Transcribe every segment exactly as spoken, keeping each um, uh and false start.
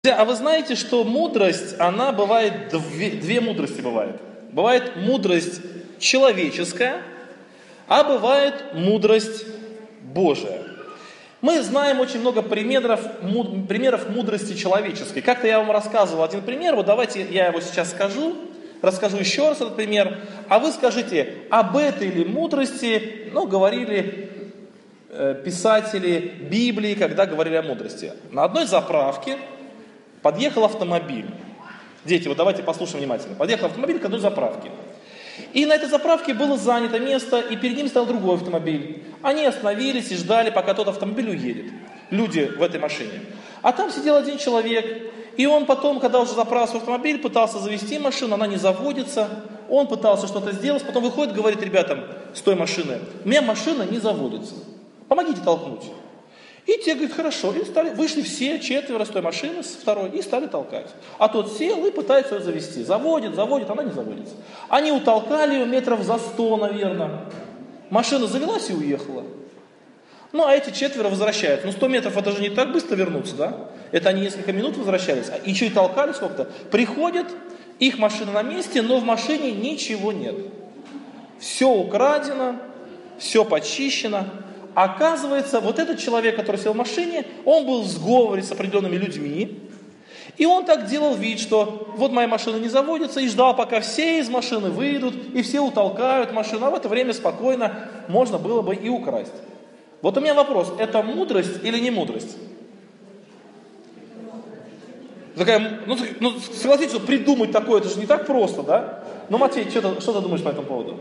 А вы знаете, что мудрость, она бывает, две, две мудрости бывает. Бывает мудрость человеческая, а бывает мудрость Божия. Мы знаем очень много примеров, муд, примеров мудрости человеческой. Как-то я вам рассказывал один пример, вот давайте я его сейчас скажу, расскажу еще раз этот пример, а вы скажите, об этой ли мудрости, ну, говорили э, писатели Библии, когда говорили о мудрости. На одной заправке подъехал автомобиль. Дети, вот давайте послушаем внимательно. Подъехал автомобиль к одной заправке. И на этой заправке было занято место, и перед ним стоял другой автомобиль. Они остановились и ждали, пока тот автомобиль уедет. Люди в этой машине. А там сидел один человек, и он потом, когда уже заправил свой автомобиль, пытался завести машину, она не заводится. Он пытался что-то сделать, потом выходит, говорит ребятам с той машины: у меня машина не заводится, помогите толкнуть. И те говорят, хорошо, и стали, вышли все четверо с той машины, с второй, и стали толкать. А тот сел и пытается ее завести. Заводит, заводит, она не заводится. Они утолкали ее метров за сто, наверное. Машина завелась и уехала. Ну, а эти четверо возвращаются. Ну, сто метров, это же не так быстро вернуться, да? Это они несколько минут возвращались, а еще и толкали сколько-то. Приходят, их машина на месте, но в машине ничего нет. Все украдено, все почищено. Оказывается, вот этот человек, который сел в машине, он был в сговоре с определенными людьми. И он так делал вид, что вот моя машина не заводится, и ждал, пока все из машины выйдут, и все утолкают машину, а в это время спокойно можно было бы и украсть. Вот у меня вопрос, это мудрость или не мудрость? Такая, ну, ну, согласитесь, что придумать такое, это же не так просто, да? Ну, Матвей, что ты, что ты думаешь по этому поводу?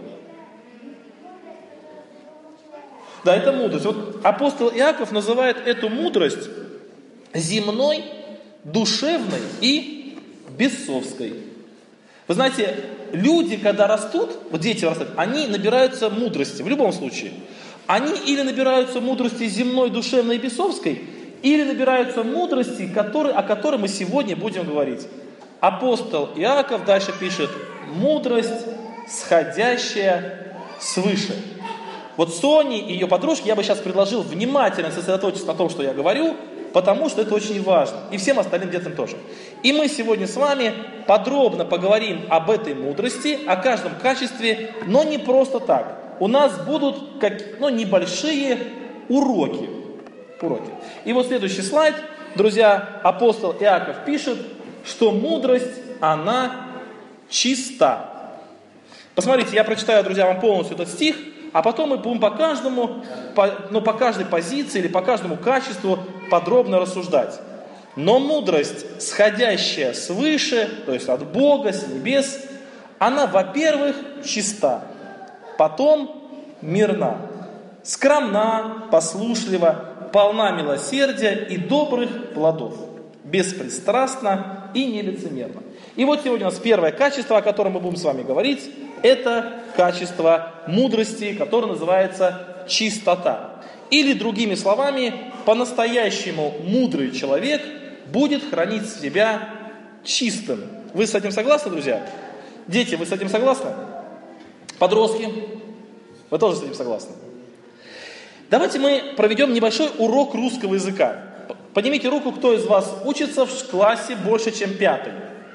Да, это мудрость. Вот апостол Иаков называет эту мудрость земной, душевной и бесовской. Вы знаете, люди, когда растут, вот дети растут, они набираются мудрости, в любом случае. Они или набираются мудрости земной, душевной и бесовской, или набираются мудрости, которые, о которой мы сегодня будем говорить. Апостол Иаков дальше пишет: мудрость, сходящая свыше. Вот Соне и ее подружке я бы сейчас предложил внимательно сосредоточиться на том, что я говорю, потому что это очень важно. И всем остальным детям тоже. И мы сегодня с вами подробно поговорим об этой мудрости, о каждом качестве, но не просто так. У нас будут как, ну, небольшие уроки. уроки. И вот следующий слайд, друзья, апостол Иаков пишет, что мудрость, она чиста. Посмотрите, я прочитаю, друзья, вам полностью этот стих, а потом мы будем по каждому, по, ну, по каждой позиции или по каждому качеству подробно рассуждать. Но мудрость, сходящая свыше, то есть от Бога, с небес, она, во-первых, чиста, потом мирна, скромна, послушлива, полна милосердия и добрых плодов, беспристрастна и нелицемерна. И вот сегодня у нас первое качество, о котором мы будем с вами говорить, это качество мудрости, которое называется чистота. Или, другими словами, по-настоящему мудрый человек будет хранить себя чистым. Вы с этим согласны, друзья? Дети, вы с этим согласны? Подростки, вы тоже с этим согласны? Давайте мы проведем небольшой урок русского языка. Поднимите руку, кто из вас учится в классе больше, чем пятый.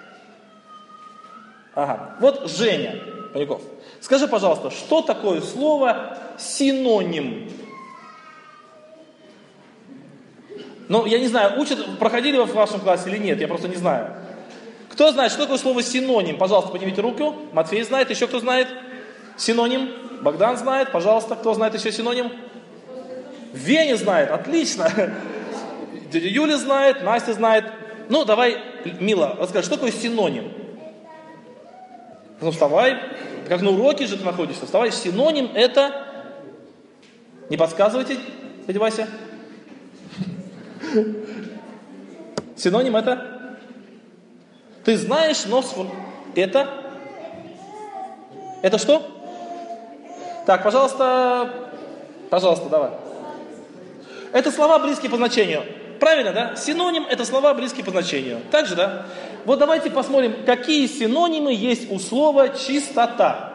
Ага, вот Женя Панюков. Скажи, пожалуйста, что такое слово синоним? Ну, я не знаю, учат, проходили вы в вашем классе или нет, я просто не знаю. Кто знает, что такое слово синоним? Пожалуйста, поднимите руку. Матвей знает, еще кто знает? Синоним? Богдан знает, пожалуйста, кто знает еще синоним? Веня знает, отлично. Дядя Юля знает, Настя знает. Ну, давай, Мила, расскажи, что такое синоним? Ну, вставай, как на уроке же ты находишься, вставай. Синоним это... Не подсказывайте, дядя Вася. Синоним это... Ты знаешь, но... Это... Это что? Так, пожалуйста... Пожалуйста, давай. Это слова, близкие по значению. Правильно, да? Синоним – это слова, близкие по значению. Так же, да? Вот давайте посмотрим, какие синонимы есть у слова «чистота».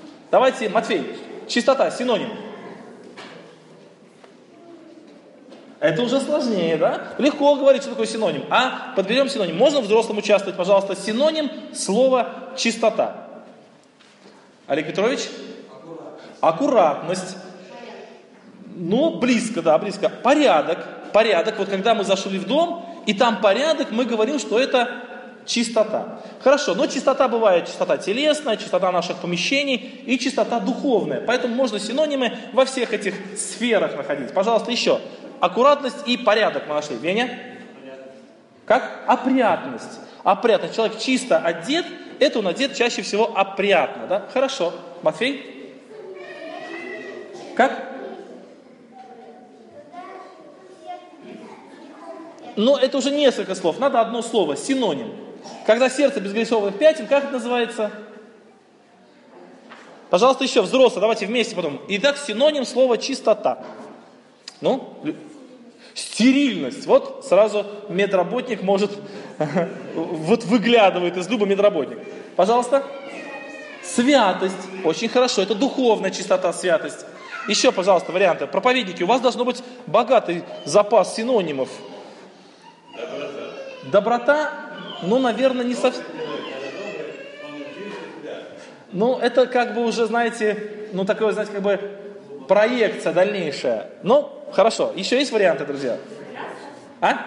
Давайте, Матвей, чистота, синоним. Это уже сложнее, да? Легко говорить, что такое синоним. А подберем синоним. Можно взрослым участвовать, пожалуйста. Синоним слова чистота. Олег Петрович? Аккуратность. Ну, близко, да, близко. Порядок. Порядок. Вот когда мы зашли в дом, и там порядок, мы говорим, что это чистота. Хорошо, но чистота бывает чистота телесная, чистота наших помещений и чистота духовная. Поэтому можно синонимы во всех этих сферах находить. Пожалуйста, еще. Аккуратность и порядок мы нашли. Веня? Как? Опрятность. Опрятность. Человек чисто одет, это он одет чаще всего опрятно. Да? Хорошо. Матфей? Как? Но это уже несколько слов. Надо одно слово. Синоним. Когда сердце без греховных пятен, как это называется? Пожалуйста, еще взрослые. Давайте вместе потом. Итак, синоним слова чистота. Ну, стерильность. Вот сразу медработник может, вот выглядывает из дуба медработник. Пожалуйста. Святость. Очень хорошо. Это духовная чистота, святость. Еще, пожалуйста, варианты. Проповедники, у вас должно быть богатый запас синонимов. Доброта. Доброта, ну, наверное, не совсем. Ну, это как бы уже, знаете, ну, такое, знаете, как бы проекция дальнейшая. Ну, хорошо. Еще есть варианты, друзья? А?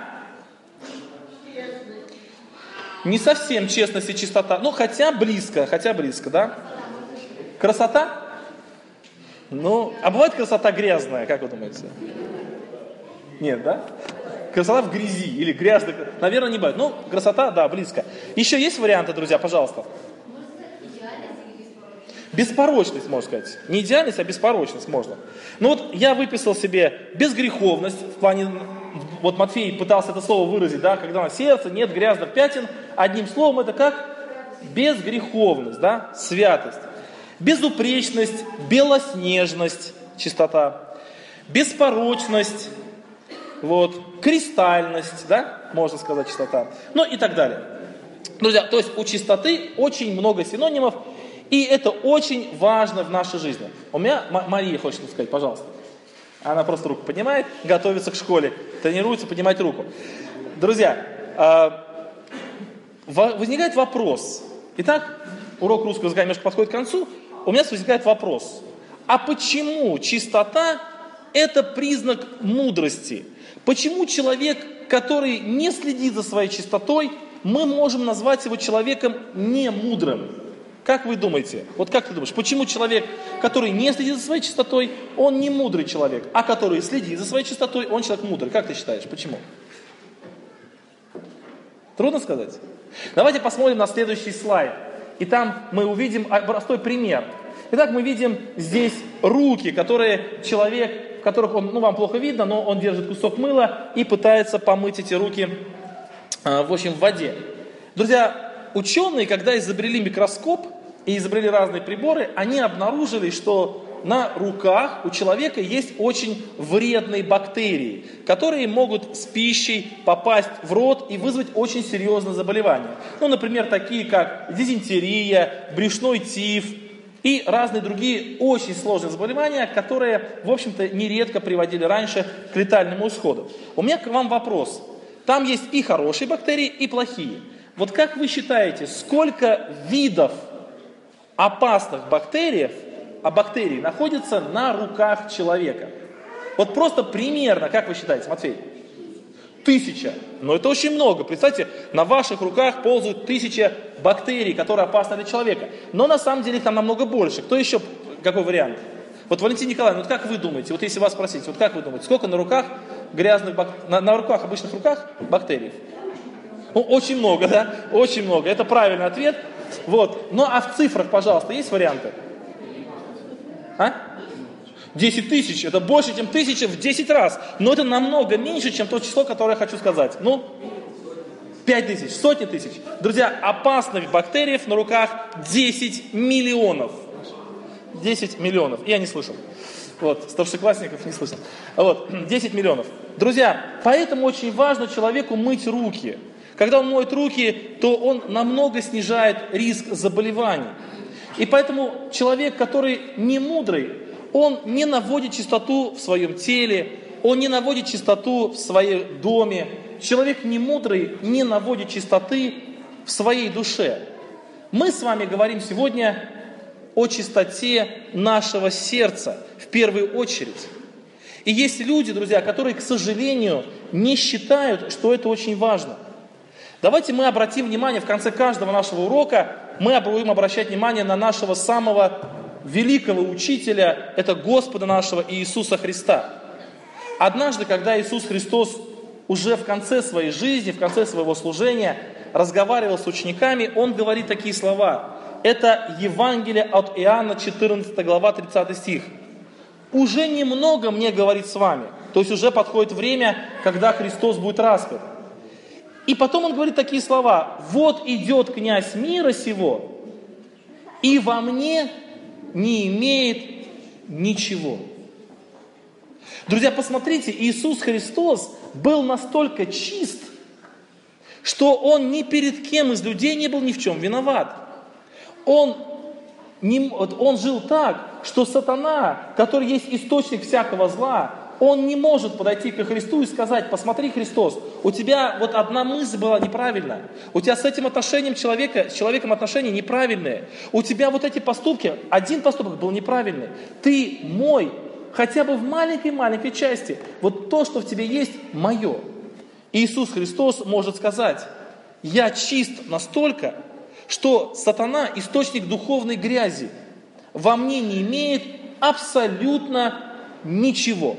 Не совсем честность и чистота. Ну, хотя близко, хотя близко, да? Красота? Ну, а бывает красота грязная, как вы думаете? Нет, да? Красота в грязи или грязная. Наверное, не бывает. Ну, красота, да, близко. Еще есть варианты, друзья, пожалуйста? Беспорочность, можно сказать. Не идеальность, а беспорочность можно. Ну вот я выписал себе безгреховность, в плане, вот Матфей пытался это слово выразить, да, когда на сердце нет грязных пятен, одним словом это как? Безгреховность, да, святость. Безупречность, белоснежность, чистота. Беспорочность, вот, кристальность, да, можно сказать, чистота. Ну и так далее. Друзья, то есть у чистоты очень много синонимов, и это очень важно в нашей жизни. У меня Мария хочет сказать, пожалуйста. Она просто руку поднимает, готовится к школе, тренируется поднимать руку. Друзья, возникает вопрос. Итак, урок русского языка немножко подходит к концу. У меня возникает вопрос. А почему чистота – это признак мудрости? Почему человек, который не следит за своей чистотой, мы можем назвать его человеком немудрым? Как вы думаете? Вот как ты думаешь, почему человек, который не следит за своей чистотой, он не мудрый человек, а который следит за своей чистотой, он человек мудрый? Как ты считаешь, почему? Трудно сказать? Давайте посмотрим на следующий слайд. И там мы увидим простой пример. Итак, мы видим здесь руки, которые человек, в которых он, ну вам плохо видно, но он держит кусок мыла и пытается помыть эти руки, в общем, в воде. Друзья, ученые, когда изобрели микроскоп и изобрели разные приборы, они обнаружили, что на руках у человека есть очень вредные бактерии, которые могут с пищей попасть в рот и вызвать очень серьезные заболевания. Ну, например, такие как дизентерия, брюшной тиф и разные другие очень сложные заболевания, которые, в общем-то, нередко приводили раньше к летальному исходу. У меня к вам вопрос. Там есть и хорошие бактерии, и плохие. Вот как вы считаете, сколько видов опасных бактерий, а бактерий находится на руках человека? Вот просто примерно, как вы считаете, Матфей? Тысяча. Но это очень много. Представьте, на ваших руках ползают тысяча бактерий, которые опасны для человека. Но на самом деле их там намного больше. Кто еще? Какой вариант? Вот, Валентин Николаевна, вот как вы думаете, вот если вас спросить, вот как вы думаете, сколько на руках грязных бактерий, на, на руках, обычных руках бактерий? Ну, очень много, да? Очень много. Это правильный ответ. Вот. Ну, а в цифрах, пожалуйста, есть варианты? А? десять тысяч. Это больше, чем тысяча в десять раз. Но это намного меньше, чем то число, которое я хочу сказать. Ну, пять тысяч, сотни тысяч. Друзья, опасных бактерий на руках десять миллионов. десять миллионов. Я не слышал. Вот, старшеклассников не слышал. Вот, десять миллионов. Друзья, поэтому очень важно человеку мыть руки. Когда он моет руки, то он намного снижает риск заболеваний. И поэтому человек, который не мудрый, он не наводит чистоту в своем теле, он не наводит чистоту в своем доме. Человек немудрый не наводит чистоты в своей душе. Мы с вами говорим сегодня о чистоте нашего сердца в первую очередь. И есть люди, друзья, которые, к сожалению, не считают, что это очень важно. Давайте мы обратим внимание, в конце каждого нашего урока мы будем обращать внимание на нашего самого великого учителя, это Господа нашего Иисуса Христа. Однажды, когда Иисус Христос уже в конце своей жизни, в конце своего служения разговаривал с учениками, Он говорит такие слова. Это Евангелие от Иоанна, четырнадцатая глава, тридцатый стих. «Уже немного мне говорить с вами». То есть уже подходит время, когда Христос будет распят. И потом Он говорит такие слова. «Вот идет князь мира сего, и во мне не имеет ничего». Друзья, посмотрите, Иисус Христос был настолько чист, что Он ни перед кем из людей не был ни в чем виноват. Он, не, он жил так, что сатана, который есть источник всякого зла, он не может подойти ко Христу и сказать: посмотри, Христос, у тебя вот одна мысль была неправильная, у тебя с этим отношением человека, с человеком отношения неправильные, у тебя вот эти поступки, один поступок был неправильный, ты мой, хотя бы в маленькой-маленькой части, вот то, что в тебе есть, мое. Иисус Христос может сказать: я чист настолько, что сатана, источник духовной грязи, во мне не имеет абсолютно ничего.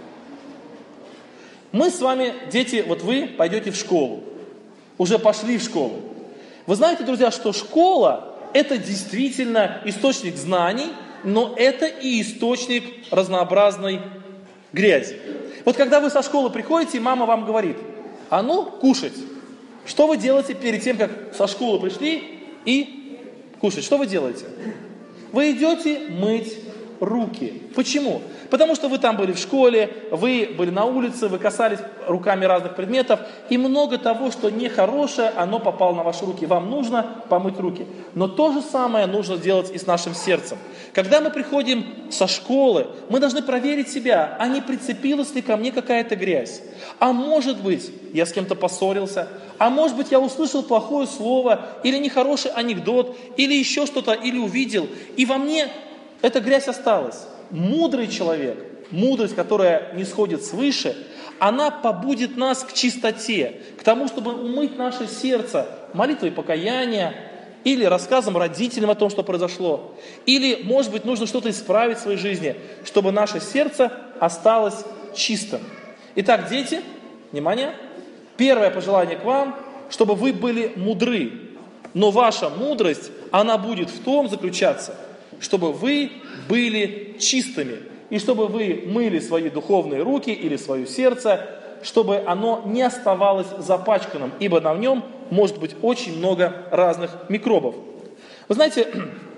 Мы с вами, дети, вот вы пойдете в школу, уже пошли в школу. Вы знаете, друзья, что школа – это действительно источник знаний, но это и источник разнообразной грязи. Вот когда вы со школы приходите, и мама вам говорит: а ну, кушать. Что вы делаете перед тем, как со школы пришли и кушать? Что вы делаете? Вы идете мыть руки. Почему? Потому что вы там были в школе, вы были на улице, вы касались руками разных предметов, и много того, что нехорошее, оно попало на ваши руки. Вам нужно помыть руки. Но то же самое нужно делать и с нашим сердцем. Когда мы приходим со школы, мы должны проверить себя, а не прицепилась ли ко мне какая-то грязь. А может быть, я с кем-то поссорился, а может быть, я услышал плохое слово, или нехороший анекдот, или еще что-то, или увидел, и во мне эта грязь осталась. Мудрый человек, мудрость, которая не сходит свыше, она побудит нас к чистоте, к тому, чтобы умыть наше сердце молитвой покаяния, или рассказом родителям о том, что произошло, или, может быть, нужно что-то исправить в своей жизни, чтобы наше сердце осталось чистым. Итак, дети, внимание, первое пожелание к вам, чтобы вы были мудры, но ваша мудрость, она будет в том заключаться, чтобы вы были чистыми, и чтобы вы мыли свои духовные руки или свое сердце, чтобы оно не оставалось запачканным, ибо на нем может быть очень много разных микробов. Вы знаете,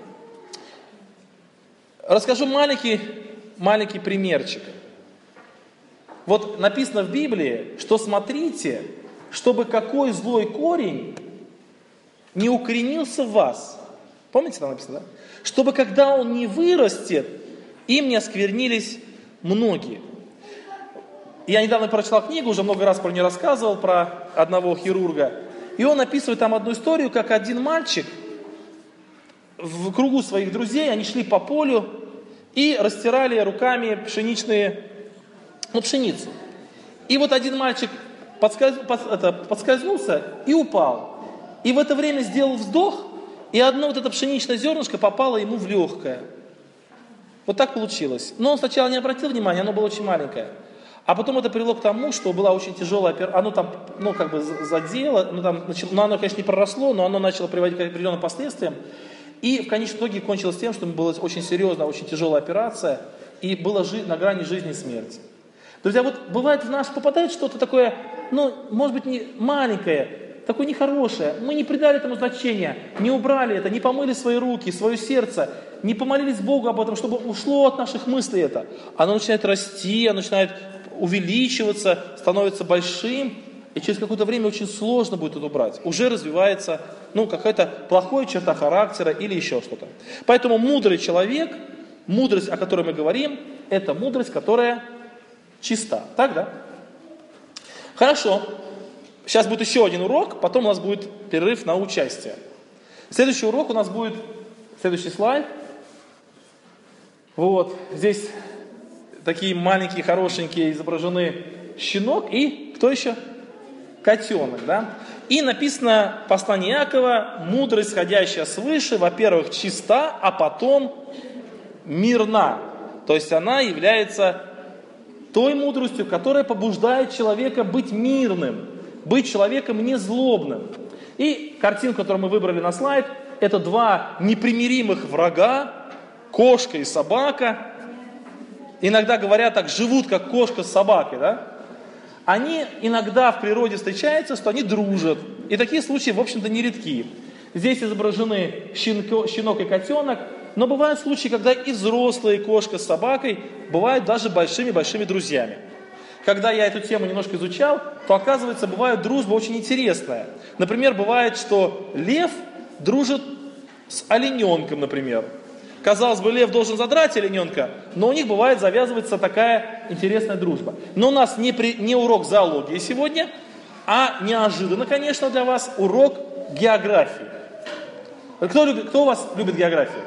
расскажу маленький, маленький примерчик. Вот написано в Библии, что смотрите, чтобы какой злой корень не укоренился в вас. Помните, там написано, да? Чтобы когда он не вырастет, им не осквернились многие. Я недавно прочитал книгу, уже много раз про нее рассказывал, про одного хирурга. И он описывает там одну историю, как один мальчик в кругу своих друзей, они шли по полю и растирали руками пшеничные, ну, пшеницу. И вот один мальчик подскольз, под, это, подскользнулся и упал. И в это время сделал вздох, и одно вот это пшеничное зернышко попало ему в легкое. Вот так получилось. Но он сначала не обратил внимания, оно было очень маленькое. А потом это привело к тому, что была очень тяжелая операция. Оно там, ну, как бы задело, ну, там, ну, оно, конечно, не проросло, но оно начало приводить к определенным последствиям. И в конечном итоге кончилось тем, что была очень серьезная, очень тяжелая операция, и было жи- на грани жизни и смерти. Друзья, вот бывает в нас попадает что-то такое, ну, может быть, не маленькое, такое нехорошее. Мы не придали этому значения, не убрали это, не помыли свои руки, свое сердце, не помолились Богу об этом, чтобы ушло от наших мыслей это. Оно начинает расти, оно начинает увеличиваться, становится большим, и через какое-то время очень сложно будет это убрать. Уже развивается, ну, какая-то плохая черта характера или еще что-то. Поэтому мудрый человек, мудрость, о которой мы говорим, это мудрость, которая чиста. Так, да? Хорошо. Сейчас будет еще один урок, потом у нас будет перерыв на участие. Следующий урок у нас будет, следующий слайд. Вот, здесь такие маленькие, хорошенькие изображены щенок и кто еще? Котенок, да? И написано послание Иакова, мудрость, сходящая свыше, во-первых, чиста, а потом мирна. То есть она является той мудростью, которая побуждает человека быть мирным, быть человеком незлобным. И картинку, которую мы выбрали на слайд, это два непримиримых врага, кошка и собака. Иногда говорят так, живут как кошка с собакой, да? Они иногда в природе встречаются, что они дружат. И такие случаи, в общем-то, нередки. Здесь изображены щенко, щенок и котенок, но бывают случаи, когда и взрослые кошка с собакой бывают даже большими-большими друзьями. Когда я эту тему немножко изучал, то оказывается, бывает дружба очень интересная. Например, бывает, что лев дружит с олененком, например. Казалось бы, лев должен задрать олененка, но у них бывает завязывается такая интересная дружба. Но у нас не, при, не урок зоологии сегодня, а неожиданно, конечно, для вас урок географии. Кто, любит, кто у вас любит географию?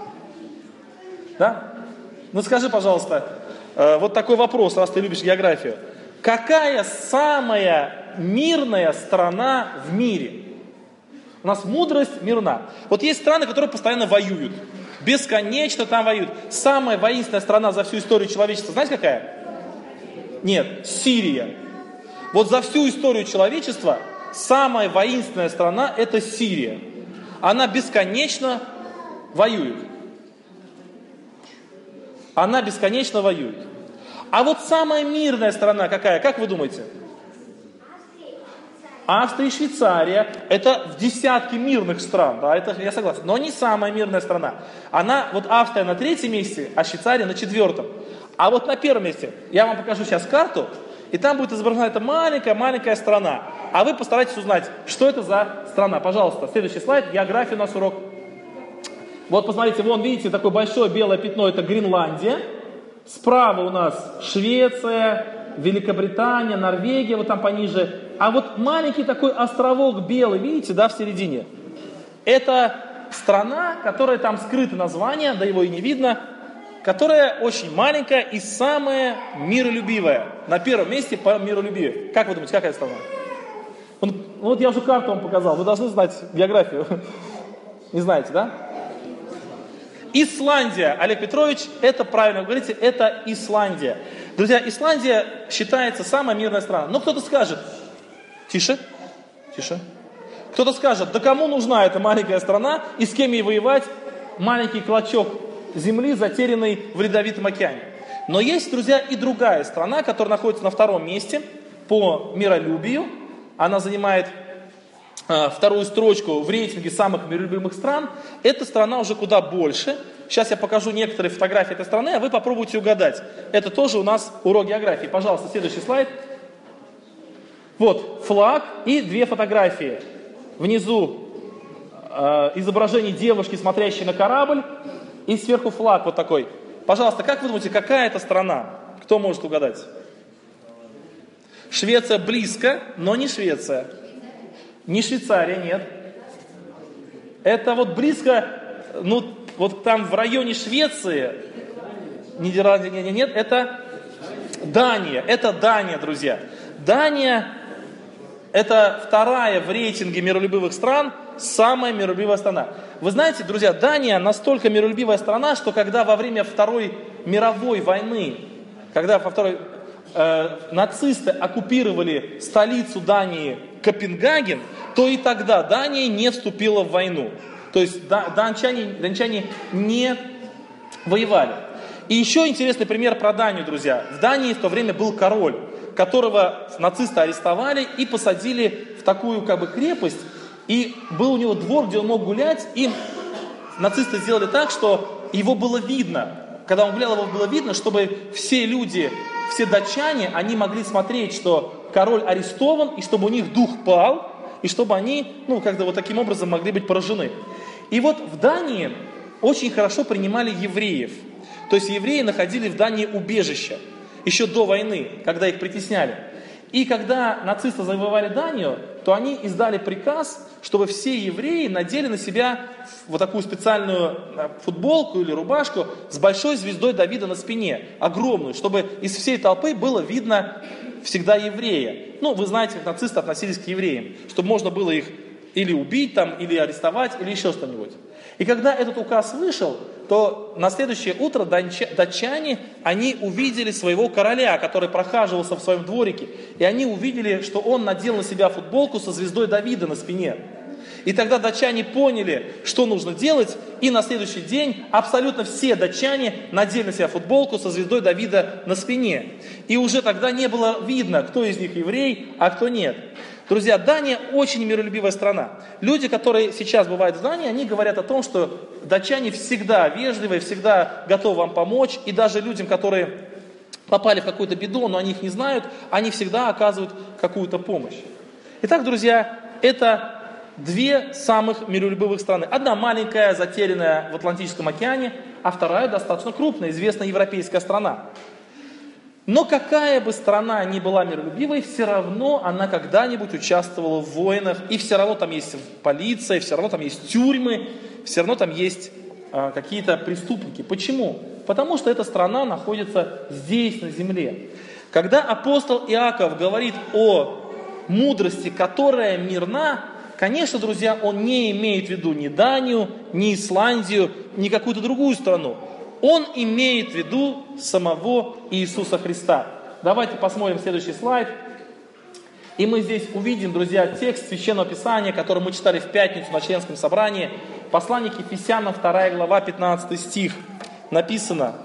Да? Ну скажи, пожалуйста, э, вот такой вопрос, раз ты любишь географию. Какая самая мирная страна в мире? У нас мудрость мирна. Вот есть страны, которые постоянно воюют. Бесконечно там воюют. Самая воинственная страна за всю историю человечества, знаете какая? Нет, Сирия. Вот за всю историю человечества самая воинственная страна это Сирия. Она бесконечно воюет. Она бесконечно воюет. А вот самая мирная страна какая, как вы думаете? Австрия и Швейцария, это в десятке мирных стран, да, это я согласен, но не самая мирная страна. Она, вот Австрия на третьем месте, а Швейцария на четвертом. А вот на первом месте, я вам покажу сейчас карту, и там будет изображена эта маленькая-маленькая страна. А вы постарайтесь узнать, что это за страна. Пожалуйста, следующий слайд, география у нас урок. Вот посмотрите, вон видите, такое большое белое пятно, это Гренландия. Справа у нас Швеция, Великобритания, Норвегия, вот там пониже. А вот маленький такой островок белый, видите, да, в середине. Это страна, которая там скрыто название, да его и не видно, которая очень маленькая и самая миролюбивая. На первом месте по миролюбию. Как вы думаете, какая страна? Вот я уже карту вам показал, вы должны знать географию. Не знаете, да? Исландия, Олег Петрович, это правильно вы говорите, это Исландия. Друзья, Исландия считается самая мирная страна. Но кто-то скажет, тише, тише. Кто-то скажет, да кому нужна эта маленькая страна и с кем ей воевать маленький клочок земли, затерянный в Ледовитом океане. Но есть, друзья, и другая страна, которая находится на втором месте по миролюбию. Она занимает э, вторую строчку в рейтинге самых миролюбимых стран. Эта страна уже куда больше. Сейчас я покажу некоторые фотографии этой страны, а вы попробуйте угадать. Это тоже у нас урок географии. Пожалуйста, следующий слайд. Вот флаг и две фотографии. Внизу э, изображение девушки, смотрящей на корабль, и сверху флаг вот такой. Пожалуйста, как вы думаете, какая это страна? Кто может угадать? Швеция близко, но не Швеция. Не Швейцария, нет. Это вот близко, ну, вот там в районе Швеции, Нидерланды, нет, нет, нет, это Дания. Это Дания, друзья. Дания это вторая в рейтинге миролюбивых стран, самая миролюбивая страна. Вы знаете, друзья, Дания настолько миролюбивая страна, что когда во время Второй мировой войны, когда во второй, э, нацисты оккупировали столицу Дании Копенгаген, то и тогда Дания не вступила в войну. То есть датчане, датчане не воевали. И еще интересный пример про Данию, друзья. В Дании в то время был король, которого нацисты арестовали и посадили в такую как бы крепость. И был у него двор, где он мог гулять. И нацисты сделали так, что его было видно. Когда он гулял, его было видно, чтобы все люди, все датчане, они могли смотреть, что король арестован, и чтобы у них дух пал, и чтобы они, ну, как-то вот таким образом могли быть поражены. И вот в Дании очень хорошо принимали евреев. То есть евреи находили в Дании убежище. еще до войны, когда их притесняли. И когда нацисты завоевали Данию, то они издали приказ, чтобы все евреи надели на себя вот такую специальную футболку или рубашку с большой звездой Давида на спине, огромную, чтобы из всей толпы было видно всегда еврея. Ну, вы знаете, как нацисты относились к евреям, чтобы можно было их или убить там, или арестовать, или еще что-нибудь. И когда этот указ вышел, то на следующее утро датчане, они увидели своего короля, который прохаживался в своем дворике, и они увидели, что он надел на себя футболку со звездой Давида на спине. И тогда датчане поняли, что нужно делать, и на следующий день абсолютно все датчане надели на себя футболку со звездой Давида на спине. И уже тогда не было видно, кто из них еврей, а кто нет. Друзья, Дания очень миролюбивая страна. Люди, которые сейчас бывают в Дании, они говорят о том, что датчане всегда вежливые, всегда готовы вам помочь. И даже людям, которые попали в какую-то беду, но они их не знают, они всегда оказывают какую-то помощь. Итак, друзья, это две самых миролюбивых страны. Одна маленькая, затерянная в Атлантическом океане, а вторая достаточно крупная, известная европейская страна. Но какая бы страна ни была миролюбивой, все равно она когда-нибудь участвовала в войнах, и все равно там есть полиция, все равно там есть тюрьмы, все равно там есть э, какие-то преступники. Почему? Потому что эта страна находится здесь, на земле. Когда апостол Иаков говорит о мудрости, которая мирна, конечно, друзья, он не имеет в виду ни Данию, ни Исландию, ни какую-то другую страну. Он имеет в виду самого Иисуса Христа. Давайте посмотрим следующий слайд. И мы здесь увидим, друзья, текст Священного Писания, который мы читали в пятницу на членском собрании. Послание к Ефесянам, вторая глава, пятнадцатый стих. Написано: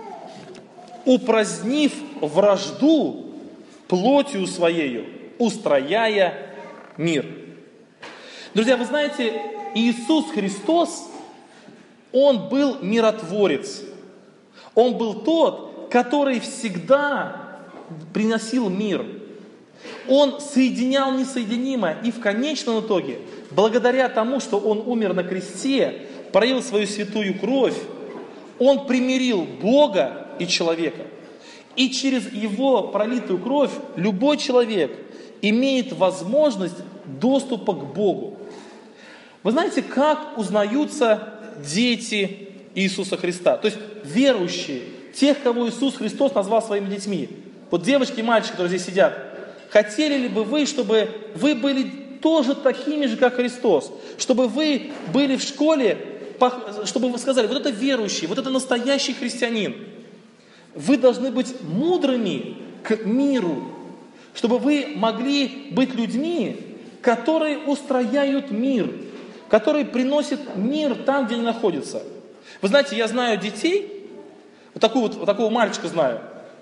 «Упразднив вражду плотью своею, устрояя мир». Друзья, вы знаете, Иисус Христос, Он был миротворец. Он был тот, который всегда приносил мир. Он соединял несоединимое. И в конечном итоге, благодаря тому, что Он умер на кресте, пролил свою святую кровь, Он примирил Бога и человека. И через Его пролитую кровь любой человек имеет возможность доступа к Богу. Вы знаете, как узнаются дети Иисуса Христа? То есть верующие, тех, кого Иисус Христос назвал своими детьми. Вот девочки и мальчики, которые здесь сидят, хотели ли бы вы, чтобы вы были тоже такими же, как Христос? Чтобы вы были в школе, чтобы вы сказали: вот это верующий, вот это настоящий христианин. Вы должны быть мудрыми к миру, чтобы вы могли быть людьми, которые устрояют мир, которые приносят мир там, где они находятся. Вы знаете, я знаю детей, вот, такую вот, вот такого мальчика знаю.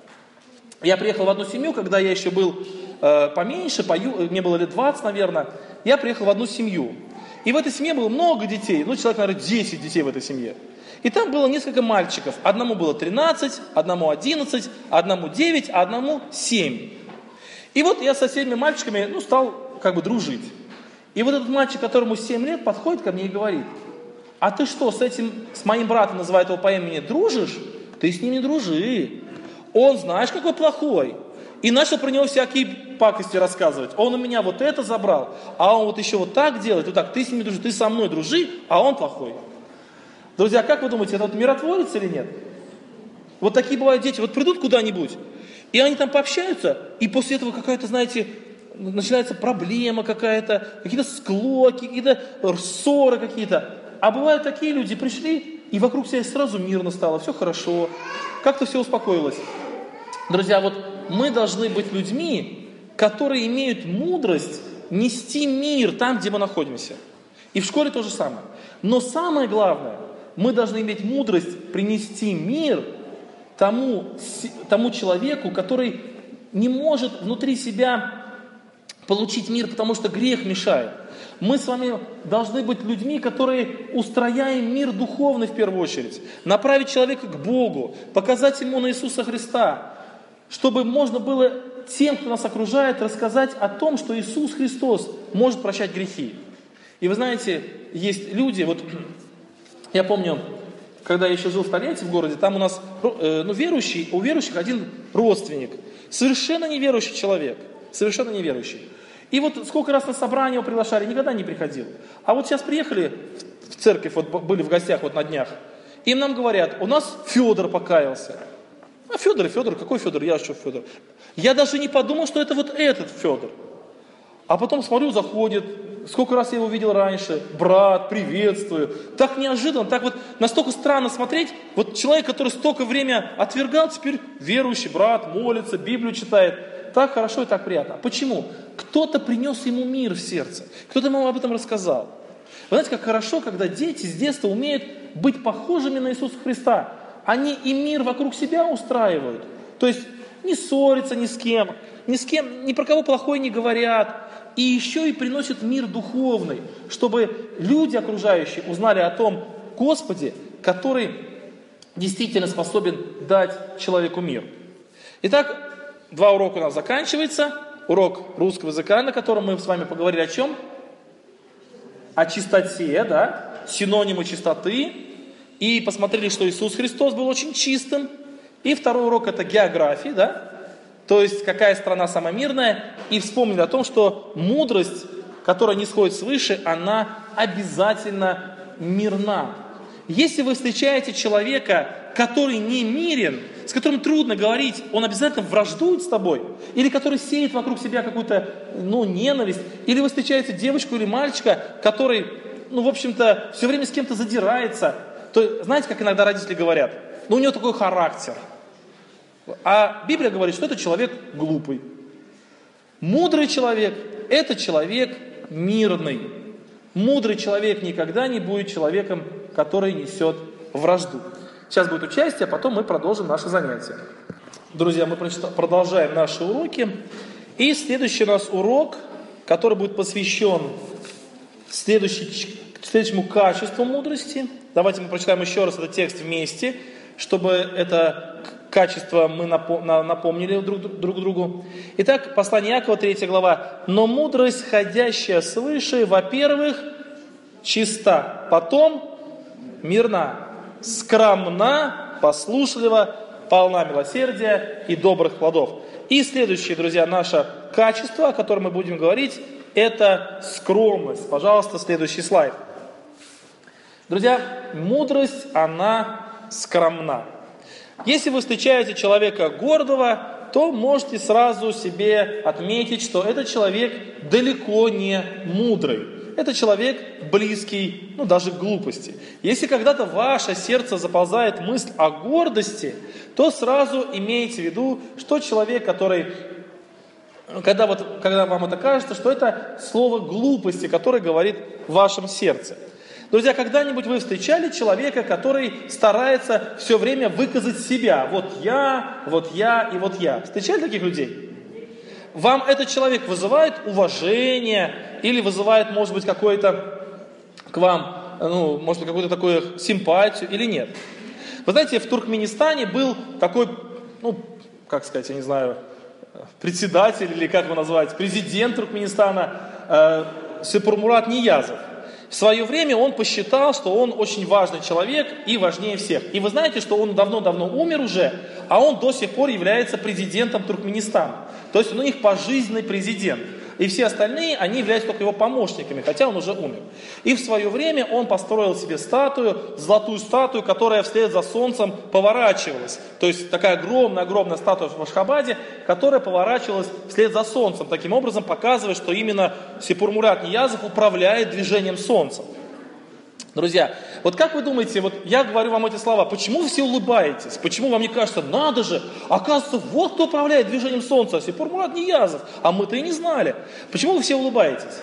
Я приехал в одну семью, когда я еще был э, поменьше, пою, мне было лет двадцать, наверное. Я приехал в одну семью. И в этой семье было много детей, ну, человек, наверное, десять детей в этой семье. И там было несколько мальчиков. Одному было тринадцать, одному одиннадцать, одному девять, а одному семь. И вот я со всеми мальчиками, ну, стал как бы дружить. И вот этот мальчик, которому семь лет, подходит ко мне и говорит: а ты что, с этим, с моим братом, называет его по имени, дружишь? Ты с ним не дружи. Он, знаешь, какой плохой. И начал про него всякие пакости рассказывать. Он у меня вот это забрал, а он вот еще вот так делает, вот так. Ты с ним не дружи, ты со мной дружи, а он плохой. Друзья, как вы думаете, это вот миротворец или нет? Вот такие бывают дети, вот придут куда-нибудь, и они там пообщаются, и после этого какая-то, знаете, начинается проблема какая-то, какие-то склоки, какие-то ссоры какие-то. А бывают такие люди, пришли, и вокруг себя сразу мирно стало, все хорошо, как-то все успокоилось. Друзья, вот мы должны быть людьми, которые имеют мудрость нести мир там, где мы находимся. И в школе то же самое. Но самое главное, мы должны иметь мудрость принести мир тому, тому человеку, который не может внутри себя получить мир, потому что грех мешает. Мы с вами должны быть людьми, которые устрояем мир духовный в первую очередь, направить человека к Богу, показать ему на Иисуса Христа, чтобы можно было тем, кто нас окружает, рассказать о том, что Иисус Христос может прощать грехи. И вы знаете, есть люди, вот я помню, когда я еще жил в Тольятти, в городе, там у нас э, ну, верующий, у верующих один родственник, совершенно неверующий человек, совершенно неверующий. И вот сколько раз на собрание его приглашали, никогда не приходил. А вот сейчас приехали в церковь, вот были в гостях вот на днях, и им нам говорят, у нас Федор покаялся. А Федор и Федор, какой Федор? Я что Федор? Я даже не подумал, что это вот этот Федор. А потом смотрю, заходит, сколько раз я его видел раньше, брат, приветствую. Так неожиданно, так вот настолько странно смотреть. Вот человек, который столько время отвергал, теперь верующий брат, молится, Библию читает. Так хорошо и так приятно. А почему? Кто-то принес ему мир в сердце, кто-то ему об этом рассказал. Вы знаете, как хорошо, когда дети с детства умеют быть похожими на Иисуса Христа. Они и мир вокруг себя устраивают. То есть не ссорятся ни с кем, ни с кем, ни про кого плохое не говорят. И еще и приносят мир духовный, чтобы люди окружающие узнали о том Господе, который действительно способен дать человеку мир. Итак, два урока у нас заканчивается. Урок русского языка, на котором мы с вами поговорили о чем? О чистоте, да? Синонимы чистоты. И посмотрели, что Иисус Христос был очень чистым. И второй урок это география, да? То есть, какая страна самая мирная, и вспомнили о том, что мудрость, которая не сходит свыше, она обязательно мирна. Если вы встречаете человека, который не мирен, с которым трудно говорить, он обязательно враждует с тобой, или который сеет вокруг себя какую-то, ну, ненависть, или вы встречаете девочку или мальчика, который, ну, в общем-то, все время с кем-то задирается, то знаете, как иногда родители говорят? Ну, у него такой характер. А Библия говорит, что это человек глупый. Мудрый человек – это человек мирный. Мудрый человек никогда не будет человеком, который несет вражду. Сейчас будет участие, а потом мы продолжим наши занятия. Друзья, мы продолжаем наши уроки. И следующий у нас урок, который будет посвящен следующий, следующему качеству мудрости. Давайте мы прочитаем еще раз этот текст вместе, чтобы это качество мы напомнили друг, друг другу. Итак, послание Иакова, третья глава. «Но мудрость, ходящая свыше, во-первых, чиста, потом мирна, скромна, послушлива, полна милосердия и добрых плодов». И следующее, друзья, наше качество, о котором мы будем говорить, это скромность. Пожалуйста, следующий слайд. Друзья, мудрость, она скромна. Если вы встречаете человека гордого, то можете сразу себе отметить, что этот человек далеко не мудрый. Это человек близкий, ну даже к глупости. Если когда-то в ваше сердце заползает мысль о гордости, то сразу имейте в виду, что человек, который, когда, вот, когда вам это кажется, что это слово глупости, которое говорит в вашем сердце. Друзья, когда-нибудь вы встречали человека, который старается все время выказать себя? Вот я, вот я и вот я. Встречали таких людей? Вам этот человек вызывает уважение или вызывает, может быть, какое-то к вам, ну, может быть, какую-то такую симпатию или нет? Вы знаете, в Туркменистане был такой, ну, как сказать, я не знаю, председатель или как его назвать, президент Туркменистана э, Сепурмурат Ниязов. В свое время он посчитал, что он очень важный человек и важнее всех. И вы знаете, что он давно-давно умер уже, а он до сих пор является президентом Туркменистана. То есть он у них пожизненный президент. И все остальные, они являются только его помощниками, хотя он уже умер. И в свое время он построил себе статую, золотую статую, которая вслед за солнцем поворачивалась. То есть такая огромная-огромная статуя в Ашхабаде, которая поворачивалась вслед за солнцем. Таким образом показывая, что именно Сепурмурат Ниязов управляет движением солнца. Друзья, вот как вы думаете, вот я говорю вам эти слова, почему вы все улыбаетесь? Почему вам не кажется, надо же, оказывается, вот кто управляет движением солнца, Сепурмурат Ниязов, а мы-то и не знали. Почему вы все улыбаетесь?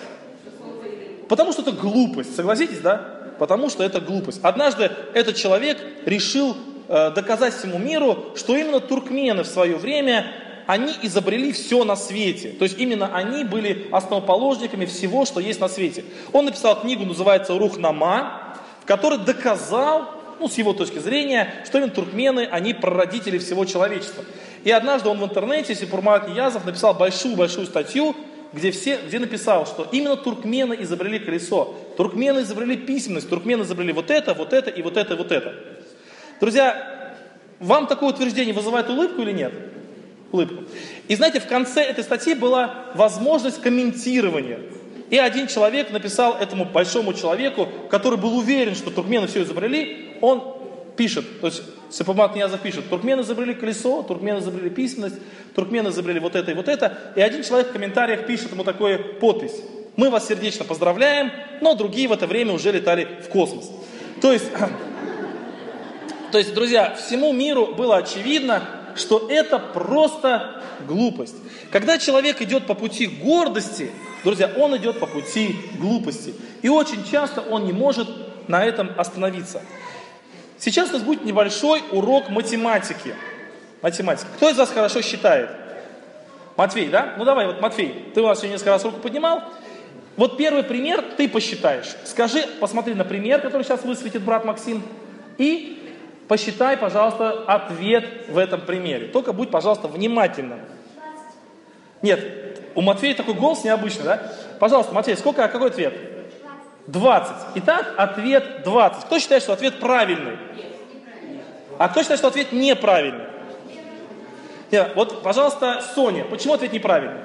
Потому что это глупость, согласитесь, да? Потому что это глупость. Однажды этот человек решил э, доказать всему миру, что именно туркмены в свое время, они изобрели все на свете. То есть именно они были основоположниками всего, что есть на свете. Он написал книгу, называется «Рухнама», в которой доказал, ну, с его точки зрения, что именно туркмены, они прародители всего человечества. И однажды он в интернете, Сепурмурат Ниязов, написал большую-большую статью, где, все, где написал, что именно туркмены изобрели колесо, туркмены изобрели письменность, туркмены изобрели вот это, вот это и вот это, вот это. Друзья, вам такое утверждение вызывает улыбку или нет? Улыбку. И знаете, в конце этой статьи была возможность комментирования. И один человек написал этому большому человеку, который был уверен, что туркмены все изобрели, он пишет, то есть Сапармат Ниязов пишет: туркмены изобрели колесо, туркмены изобрели письменность, туркмены изобрели вот это и вот это. И один человек в комментариях пишет ему такую подпись: мы вас сердечно поздравляем, но другие в это время уже летали в космос. То есть, то есть, друзья, всему миру было очевидно, что это просто глупость. Когда человек идет по пути гордости, друзья, он идет по пути глупости. И очень часто он не может на этом остановиться. Сейчас у нас будет небольшой урок математики. Математика. Кто из вас хорошо считает? Матвей, да? Ну давай, вот Матвей, ты у нас сегодня несколько раз руку поднимал. Вот первый пример ты посчитаешь. Скажи, посмотри на пример, который сейчас высветит брат Максим, и посчитай, пожалуйста, ответ в этом примере. Только будь, пожалуйста, внимательным. Нет, у Матвея такой голос необычный, да? Пожалуйста, Матвей, сколько, какой ответ? двадцать. Итак, ответ двадцать. Кто считает, что ответ правильный? А кто считает, что ответ неправильный? Нет, вот, пожалуйста, Соня, почему ответ неправильный?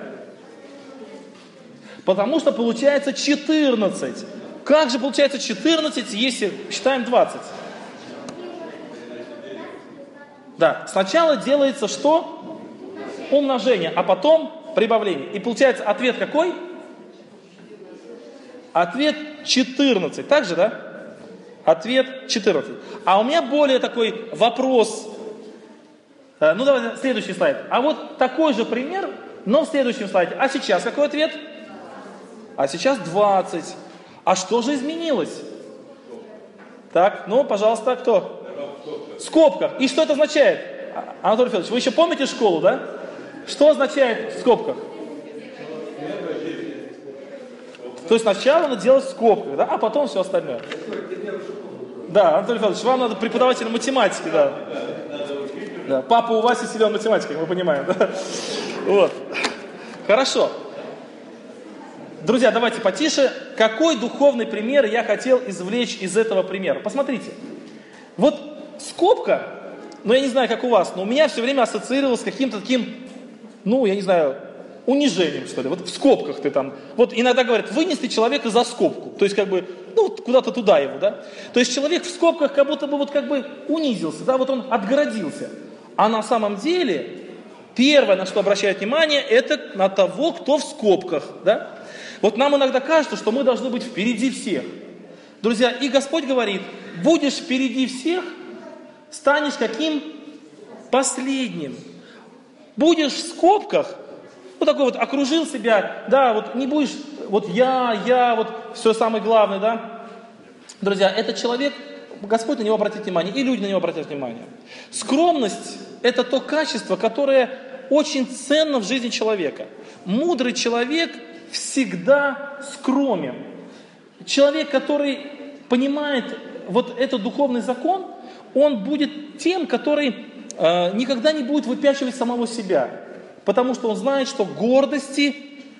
Потому что получается четырнадцать. Как же получается четырнадцать, если считаем двадцать? Да, сначала делается что? Умножение, а потом прибавление. И получается ответ какой? Ответ четырнадцать. Так же, да? Ответ четырнадцать. А у меня более такой вопрос. Ну, давай следующий слайд. А вот такой же пример, но в следующем слайде. А сейчас какой ответ? А сейчас двадцать. А что же изменилось? Так, ну, пожалуйста, кто? В скобках. И что это означает? Анатолий Федорович, вы еще помните школу, да? Что означает в скобках? То есть сначала надо делать в скобках, да, а потом все остальное. Да, Анатолий Федорович, вам надо преподаватель математики, да. Да. Папа у Васи силен математикой, мы понимаем, да? Вот. Хорошо. Друзья, давайте потише. Какой духовный пример я хотел извлечь из этого примера? Посмотрите. Вот скобка, ну я не знаю, как у вас, но у меня все время ассоциировалось с каким-то таким, ну я не знаю, унижением, что ли. Вот в скобках ты там. Вот иногда говорят, вынесли человека за скобку. То есть как бы, ну куда-то туда его, да. То есть человек в скобках как будто бы вот как бы унизился, да, вот он отгородился. А на самом деле, первое, на что обращают внимание, это на того, кто в скобках, да. Вот нам иногда кажется, что мы должны быть впереди всех. Друзья, и Господь говорит, будешь впереди всех, станешь каким? Последним. Будешь в скобках, вот такой вот окружил себя, да, вот не будешь, вот я, я, вот все самое главное, да. Друзья, этот человек, Господь на него обратит внимание, и люди на него обратят внимание. Скромность – это то качество, которое очень ценно в жизни человека. Мудрый человек всегда скромен. Человек, который понимает вот этот духовный закон, он будет тем, который э, никогда не будет выпячивать самого себя. Потому что он знает, что гордости,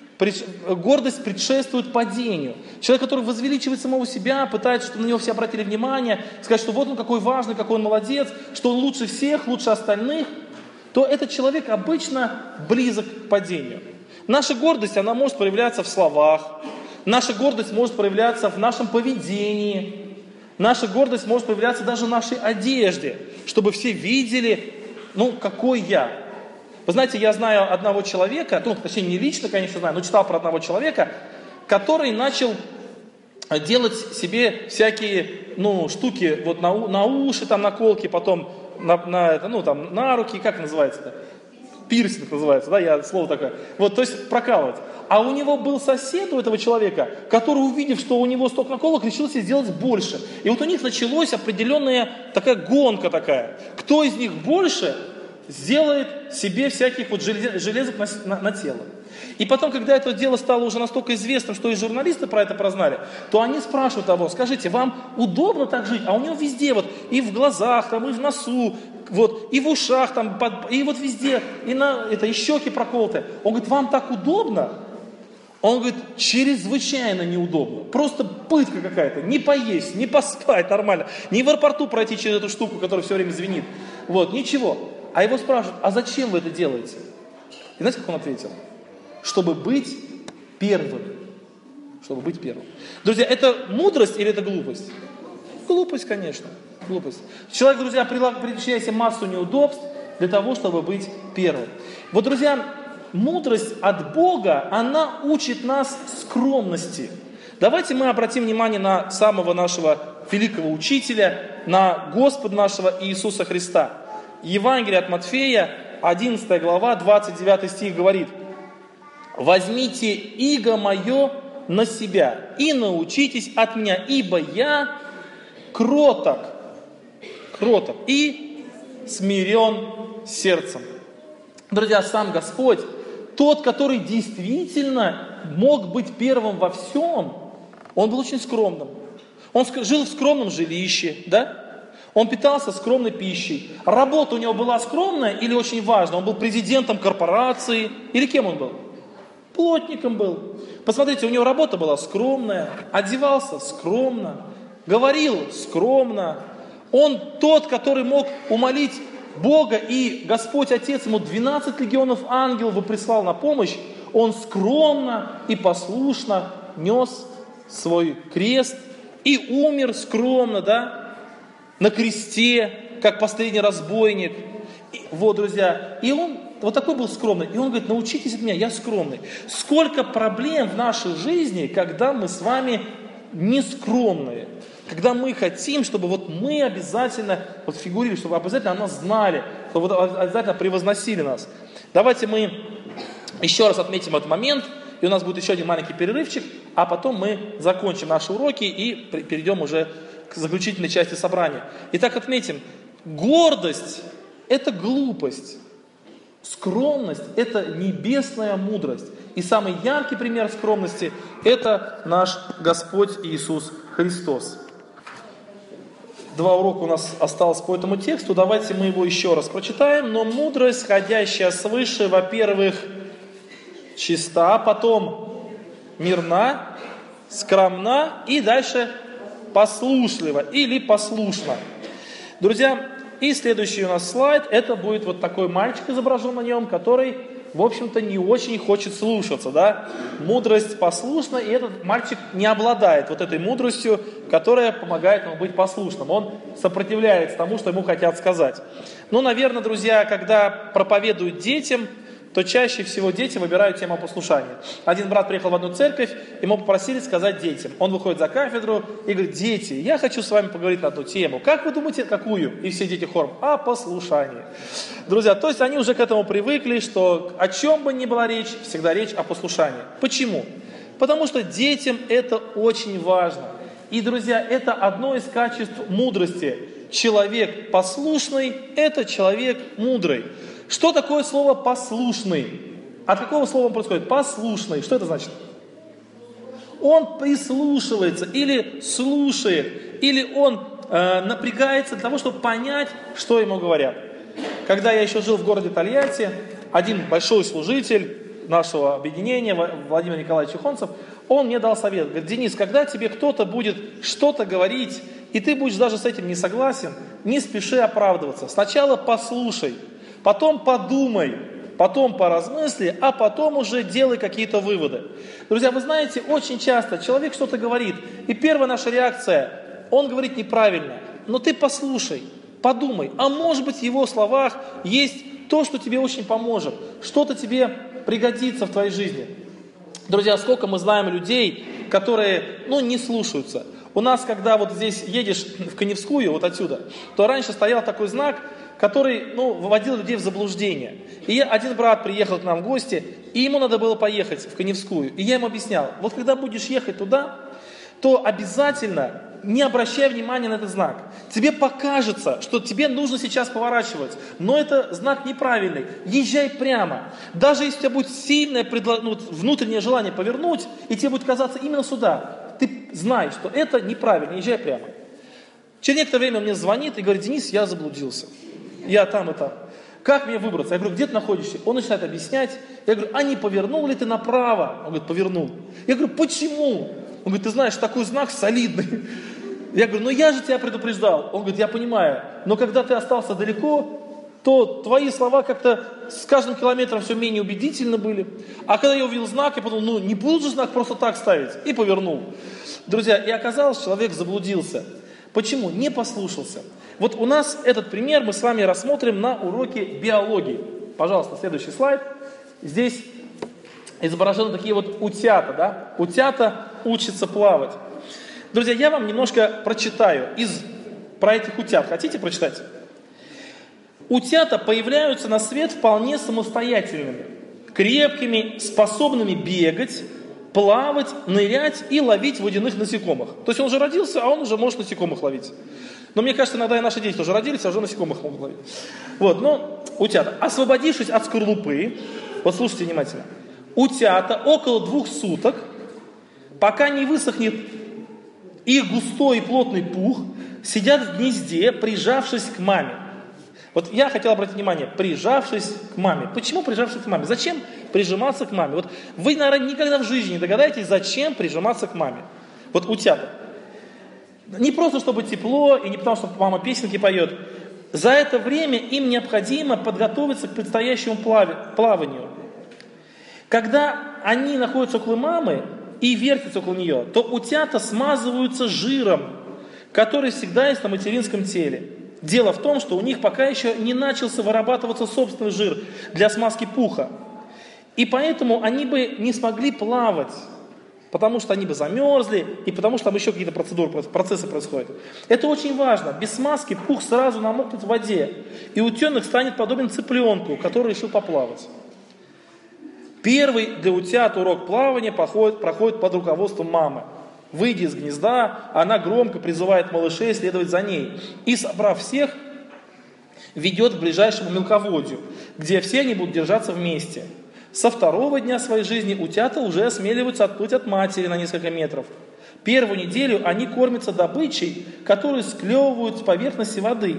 гордость предшествует падению. Человек, который возвеличивает самого себя, пытается, чтобы на него все обратили внимание, сказать, что вот он какой важный, какой он молодец, что он лучше всех, лучше остальных, то этот человек обычно близок к падению. Наша гордость, она может проявляться в словах, наша гордость может проявляться в нашем поведении, наша гордость может проявляться даже в нашей одежде, чтобы все видели, ну, какой я. Вы знаете, я знаю одного человека, ну, точнее, не лично, конечно, знаю, но читал про одного человека, который начал делать себе всякие, ну, штуки вот на, на уши, там, наколки, потом на, на, это, ну, там, на руки, как называется-то? Пирсинг называется, да, я слово такое. Вот, то есть прокалывать. А у него был сосед, у этого человека, который, увидев, что у него столько наколок, решил себе сделать больше. И вот у них началась определенная такая гонка такая. Кто из них больше сделает себе всяких вот железок на, на, на тело. И потом, когда это дело стало уже настолько известным, что и журналисты про это прознали, то они спрашивают того, скажите, вам удобно так жить? А у него везде, вот, и в глазах, там, и в носу, вот, и в ушах, там, под, и вот везде, и, на, это, и щеки проколоты. Он говорит, вам так удобно? Он говорит, чрезвычайно неудобно. Просто пытка какая-то. Не поесть, не поспать нормально. Не в аэропорту пройти через эту штуку, которая все время звенит. Вот, ничего. А его спрашивают, а зачем вы это делаете? И знаете, как он ответил? Чтобы быть первым. Чтобы быть первым. Друзья, это мудрость или это глупость? Глупость, конечно. Глупость. Человек, друзья, причиняет себе массу неудобств для того, чтобы быть первым. Вот, друзья, мудрость от Бога, она учит нас скромности. Давайте мы обратим внимание на самого нашего великого учителя, на Господа нашего Иисуса Христа. Евангелие от Матфея, одиннадцатая глава, двадцать девятый стих говорит: «Возьмите иго мое на себя и научитесь от меня, ибо я кроток, кроток и смирен сердцем». Друзья, сам Господь, тот, который действительно мог быть первым во всем, он был очень скромным. Он жил в скромном жилище, да? Он питался скромной пищей. Работа у него была скромная или очень важная? Он был президентом корпорации. Или кем он был? Плотником был. Посмотрите, у него работа была скромная, одевался скромно, говорил скромно. Он тот, который мог умолить Бога, и Господь Отец ему двенадцать легионов ангелов прислал на помощь. Он скромно и послушно нес свой крест и умер скромно, да, на кресте, как последний разбойник. И, вот, друзья, и он вот такой был скромный. И он говорит, научитесь от меня, я скромный. Сколько проблем в нашей жизни, когда мы с вами не скромные. Когда мы хотим, чтобы вот мы обязательно вот фигурировали, чтобы обязательно о нас знали, чтобы вот обязательно превозносили нас. Давайте мы еще раз отметим этот момент, и у нас будет еще один маленький перерывчик, а потом мы закончим наши уроки и перейдем уже к заключительной части собрания. Итак, отметим, гордость – это глупость, скромность – это небесная мудрость. И самый яркий пример скромности – это наш Господь Иисус Христос. Два урока у нас осталось по этому тексту, давайте мы его еще раз прочитаем. «Но мудрость, сходящая свыше, во-первых, чиста, потом мирна, скромна и дальше послушлива или послушна». Друзья, и следующий у нас слайд, это будет вот такой мальчик изображен на нем, который, в общем-то, не очень хочет слушаться, да. Мудрость послушна, и этот мальчик не обладает вот этой мудростью, которая помогает ему быть послушным. Он сопротивляется тому, что ему хотят сказать. Ну, наверное, друзья, когда проповедуют детям, то чаще всего дети выбирают тему послушания. Один брат приехал в одну церковь, ему попросили сказать детям. Он выходит за кафедру и говорит: дети, я хочу с вами поговорить на одну тему. Как вы думаете, какую? И все дети хором: о послушании. Друзья, то есть они уже к этому привыкли, что о чем бы ни была речь, всегда речь о послушании. Почему? Потому что детям это очень важно. И, друзья, это одно из качеств мудрости. Человек послушный – это человек мудрый. Что такое слово «послушный»? От какого слова он происходит? Послушный. Что это значит? Он прислушивается или слушает, или он э, напрягается для того, чтобы понять, что ему говорят. Когда я еще жил в городе Тольятти, один большой служитель нашего объединения, Владимир Николаевич Чухонцев, он мне дал совет. Говорит: Денис, когда тебе кто-то будет что-то говорить, и ты будешь даже с этим не согласен, не спеши оправдываться. Сначала послушай, потом подумай, потом поразмысли, а потом уже делай какие-то выводы. Друзья, вы знаете, очень часто человек что-то говорит, и первая наша реакция: он говорит неправильно. Но ты послушай, подумай, а может быть в его словах есть то, что тебе очень поможет, что-то тебе пригодится в твоей жизни. Друзья, сколько мы знаем людей, которые, ну, не слушаются. У нас, когда вот здесь едешь в Каневскую, вот отсюда, то раньше стоял такой знак, который, ну, выводил людей в заблуждение. И один брат приехал к нам в гости, и ему надо было поехать в Каневскую. И я ему объяснял: вот когда будешь ехать туда, то обязательно не обращай внимания на этот знак. Тебе покажется, что тебе нужно сейчас поворачивать, но это знак неправильный. Езжай прямо. Даже если у тебя будет сильное предло... ну, внутреннее желание повернуть, и тебе будет казаться именно сюда, ты знай, что это неправильно, езжай прямо. Через некоторое время он мне звонит и говорит: Денис, я заблудился. Я там и там. Как мне выбраться? Я говорю, где ты находишься? Он начинает объяснять. Я говорю, а не повернул ли ты направо? Он говорит, повернул. Я говорю, почему? Он говорит, ты знаешь, такой знак солидный. Я говорю, ну я же тебя предупреждал. Он говорит, я понимаю, но когда ты остался далеко, то твои слова как-то с каждым километром все менее убедительны были. А когда я увидел знак, я подумал, ну не буду же знак просто так ставить. И повернул. Друзья, и оказалось, человек заблудился. Почему? Не послушался. Вот у нас этот пример мы с вами рассмотрим на уроке биологии. Пожалуйста, следующий слайд. Здесь изображены такие вот утята, да? Утята учатся плавать. Друзья, я вам немножко прочитаю из, про этих утят. Хотите прочитать? Утята появляются на свет вполне самостоятельными, крепкими, способными бегать, плавать, нырять и ловить водяных насекомых. То есть он уже родился, а он уже может насекомых ловить. Но мне кажется, иногда и наши дети тоже родились, а уже насекомых могут ловить. Вот, но утята, освободившись от скорлупы, вот слушайте внимательно, утята около двух суток, пока не высохнет их густой и плотный пух, сидят в гнезде, прижавшись к маме. Вот я хотел обратить внимание, прижавшись к маме. Почему прижавшись к маме? Зачем прижиматься к маме? Вот вы, наверное, никогда в жизни не догадаетесь, зачем прижиматься к маме. Вот утята. Не просто, чтобы тепло, и не потому, что мама песенки поет. За это время им необходимо подготовиться к предстоящему плаванию. Когда они находятся около мамы и вертятся около нее, то утята смазываются жиром, который всегда есть на материнском теле. Дело в том, что у них пока еще не начался вырабатываться собственный жир для смазки пуха. И поэтому они бы не смогли плавать, потому что они бы замерзли, и потому что там еще какие-то процедуры, процессы происходят. Это очень важно. Без смазки пух сразу намокнет в воде, и утенок станет подобен цыпленку, который решил поплавать. Первый для утят урок плавания проходит, проходит под руководством мамы. Выйдя из гнезда, она громко призывает малышей следовать за ней. И, собрав всех, ведет к ближайшему мелководью, где все они будут держаться вместе. Со второго дня своей жизни утята уже осмеливаются отплыть от матери на несколько метров. Первую неделю они кормятся добычей, которую склевывают с поверхности воды.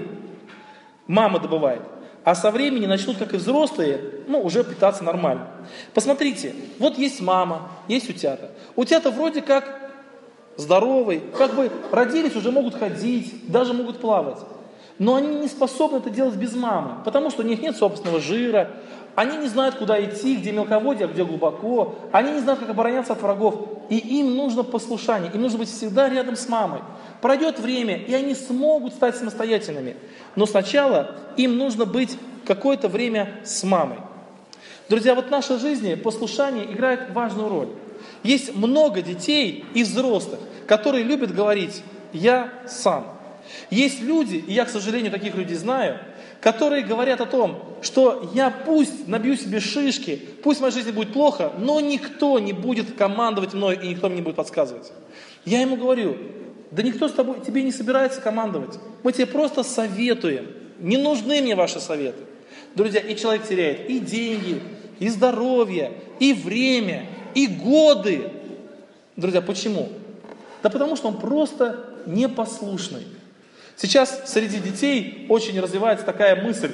Мама добывает. А со временем начнут, как и взрослые, ну, уже питаться нормально. Посмотрите, вот есть мама, есть утята. Утята вроде как здоровые, как бы родились, уже могут ходить, даже могут плавать. Но они не способны это делать без мамы, потому что у них нет собственного жира, они не знают, куда идти, где мелководье, а где глубоко, они не знают, как обороняться от врагов, и им нужно послушание, им нужно быть всегда рядом с мамой. Пройдет время, и они смогут стать самостоятельными, но сначала им нужно быть какое-то время с мамой. Друзья, вот в нашей жизни послушание играет важную роль. Есть много детей и взрослых, которые любят говорить «я сам». Есть люди, и я, к сожалению, таких людей знаю, которые говорят о том, что я пусть набью себе шишки, пусть в моей жизни будет плохо, но никто не будет командовать мной и никто мне не будет подсказывать. Я ему говорю, да никто с тобой, тебе не собирается командовать. Мы тебе просто советуем. Не нужны мне ваши советы. Друзья, и человек теряет и деньги, и здоровье, и время, и годы. Друзья, почему? Да потому что он просто непослушный. Сейчас среди детей очень развивается такая мысль.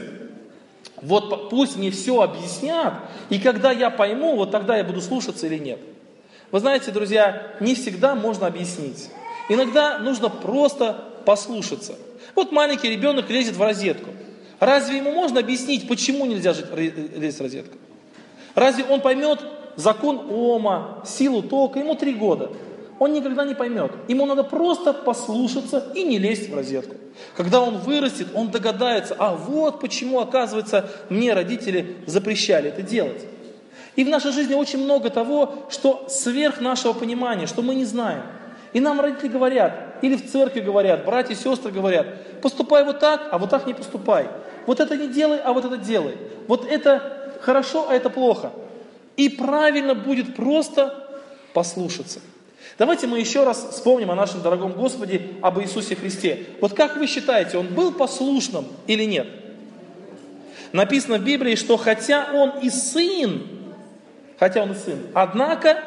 Вот пусть мне все объяснят, и когда я пойму, вот тогда я буду слушаться или нет. Вы знаете, друзья, не всегда можно объяснить. Иногда нужно просто послушаться. Вот маленький ребенок лезет в розетку. Разве ему можно объяснить, почему нельзя лезть в розетку? Разве он поймет закон Ома, силу тока? Ему три года. Он никогда не поймет. Ему надо просто послушаться и не лезть в розетку. Когда он вырастет, он догадается, а вот почему, оказывается, мне родители запрещали это делать. И в нашей жизни очень много того, что сверх нашего понимания, что мы не знаем. И нам родители говорят, или в церкви говорят, братья и сестры говорят, поступай вот так, а вот так не поступай. Вот это не делай, а вот это делай. Вот это хорошо, а это плохо. И правильно будет просто послушаться. Давайте мы еще раз вспомним о нашем дорогом Господе, об Иисусе Христе. Вот как вы считаете, Он был послушным или нет? Написано в Библии, что хотя Он и сын, хотя Он и сын, однако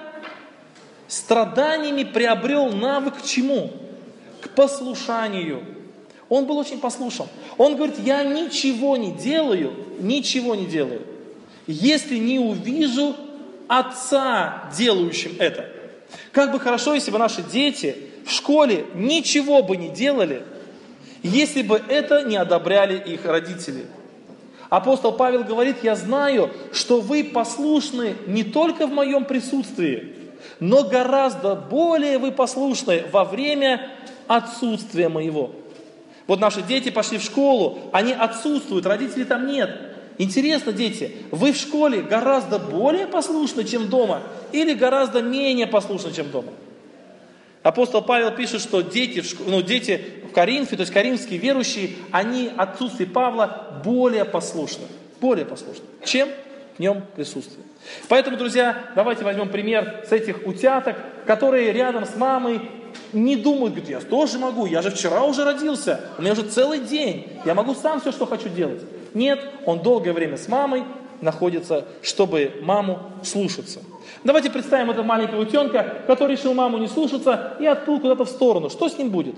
страданиями приобрел навык к чему? К послушанию. Он был очень послушен. Он говорит, я ничего не делаю, ничего не делаю, если не увижу Отца, делающим это. Как бы хорошо, если бы наши дети в школе ничего бы не делали, если бы это не одобряли их родители. Апостол Павел говорит, я знаю, что вы послушны не только в моем присутствии, но гораздо более вы послушны во время отсутствия моего. Вот наши дети пошли в школу, они отсутствуют, родителей там нет. Интересно, дети, вы в школе гораздо более послушны, чем дома, или гораздо менее послушны, чем дома? Апостол Павел пишет, что дети, ну, дети в Коринфе, то есть коринфские верующие, они в отсутствии Павла более послушны, более послушны, чем в нем присутствие. Поэтому, друзья, давайте возьмем пример с этих утяток, которые рядом с мамой не думают, говорят, я тоже могу, я же вчера уже родился, у меня уже целый день, я могу сам все, что хочу делать. Нет, он долгое время с мамой находится, чтобы маму слушаться. Давайте представим этого маленького утенка, который решил маму не слушаться и отплыл куда-то в сторону. Что с ним будет?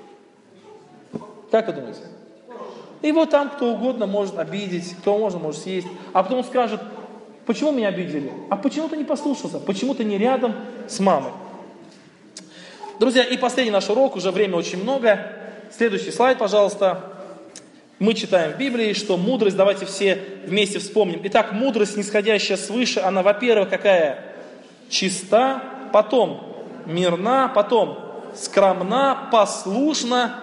Как вы думаете? Его там кто угодно может обидеть, кто можно может съесть. А потом он скажет, почему меня обидели? А почему ты не послушался? Почему ты не рядом с мамой? Друзья, и последний наш урок, уже время очень много. Следующий слайд, пожалуйста. Мы читаем в Библии, что мудрость, давайте все вместе вспомним. Итак, мудрость, нисходящая свыше, она, во-первых, какая? Чиста, потом мирна, потом скромна, послушна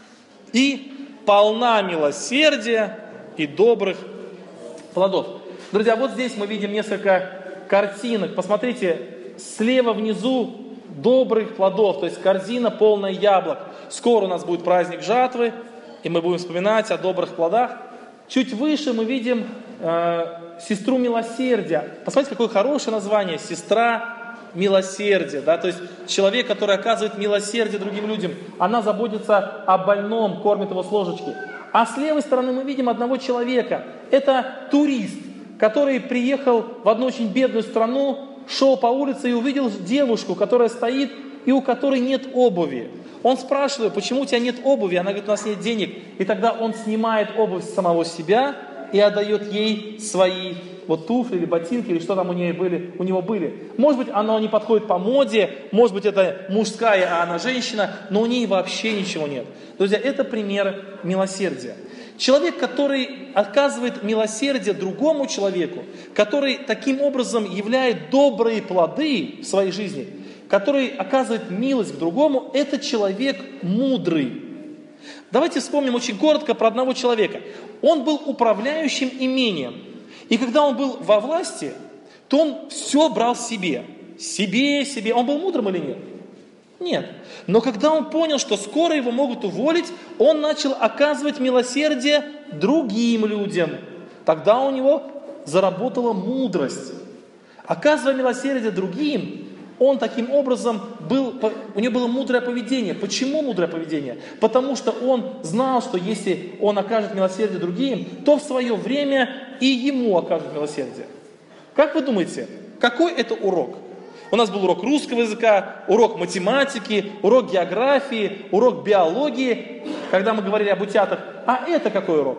и полна милосердия и добрых плодов. Друзья, вот здесь мы видим несколько картинок. Посмотрите, слева внизу добрых плодов, то есть корзина полная яблок. Скоро у нас будет праздник жатвы, и мы будем вспоминать о добрых плодах. Чуть выше мы видим э, сестру милосердия. Посмотрите, какое хорошее название. Сестра милосердия. Да? То есть человек, который оказывает милосердие другим людям. Она заботится о больном, кормит его с ложечки. А с левой стороны мы видим одного человека. Это турист, который приехал в одну очень бедную страну, шел по улице и увидел девушку, которая стоит и у которой нет обуви. Он спрашивает, почему у тебя нет обуви? Она говорит, у нас нет денег. И тогда он снимает обувь с самого себя и отдает ей свои вот туфли или ботинки, или что там у, нее были, у него были. Может быть, она не подходит по моде, может быть, это мужская, а она женщина, но у нее вообще ничего нет. Друзья, это пример милосердия. Человек, который оказывает милосердие другому человеку, который таким образом являет добрые плоды в своей жизни, который оказывает милость к другому, это человек мудрый. Давайте вспомним очень коротко про одного человека. Он был управляющим имением. И когда он был во власти, то он все брал себе. Себе, себе. Он был мудрым или нет? Нет. Но когда он понял, что скоро его могут уволить, он начал оказывать милосердие другим людям. Тогда у него заработала мудрость. Оказывая милосердие другим, он таким образом был, у него было мудрое поведение. Почему мудрое поведение? Потому что он знал, что если он окажет милосердие другим, то в свое время и ему окажут милосердие. Как вы думаете, какой это урок? У нас был урок русского языка, урок математики, урок географии, урок биологии, когда мы говорили об утятах. А это какой урок?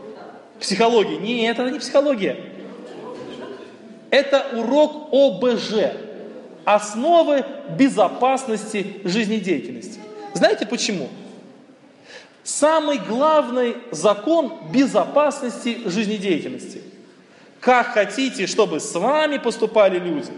Психологии. Нет, это не психология. Это урок о бэ жэ. Основы безопасности жизнедеятельности. Знаете почему? Самый главный закон безопасности жизнедеятельности. Как хотите, чтобы с вами поступали люди,